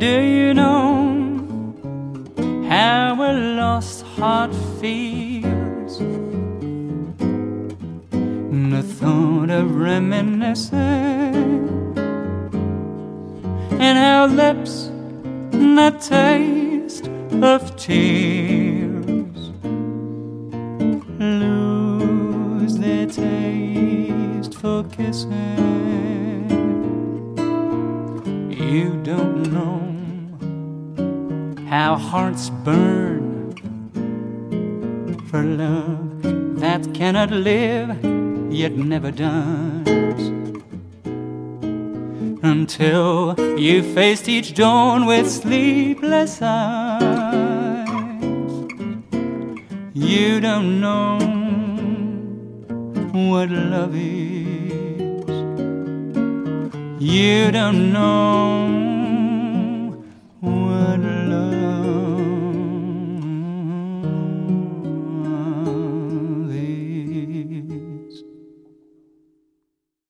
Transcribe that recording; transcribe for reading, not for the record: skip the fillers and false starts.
Do you know how a lost heart feels? The thought of reminiscing, and how lips that taste of tears lose their taste for kissing. You don't know how hearts burn for love that cannot live, yet never does, until you faced each dawn with sleepless eyes. You don't know what love is. You don't know